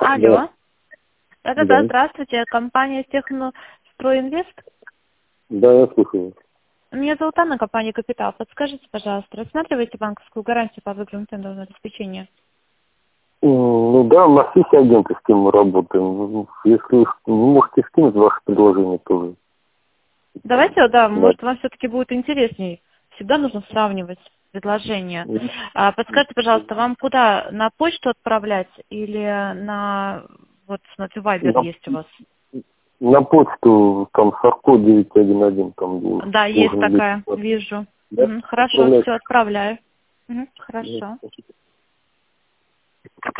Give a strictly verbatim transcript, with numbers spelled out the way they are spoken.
Алло. Да-да-да, Да. здравствуйте. Компания Техностройинвест. Да, я слушаю. Меня зовут Анна, компания Капитал. Подскажите, пожалуйста, рассматриваете банковскую гарантию по выигранному тендерному обеспечению? М, Ну да, у нас есть агенты, с кем мы работаем. Если вы можете скинуть ваше предложение тоже. Давайте, да, Да. может, вам все-таки будет интересней. Всегда нужно сравнивать предложения. Мгм. А, подскажите, пожалуйста, вам куда? На почту отправлять или на... Вот, смотрю, Вайбер На, есть у вас. на почту там Сарко девять один один там Да, есть должен быть. такая, вижу. Да? Мгм, хорошо, Отправляйте. все, отправляю. Мгм, хорошо. Мгм.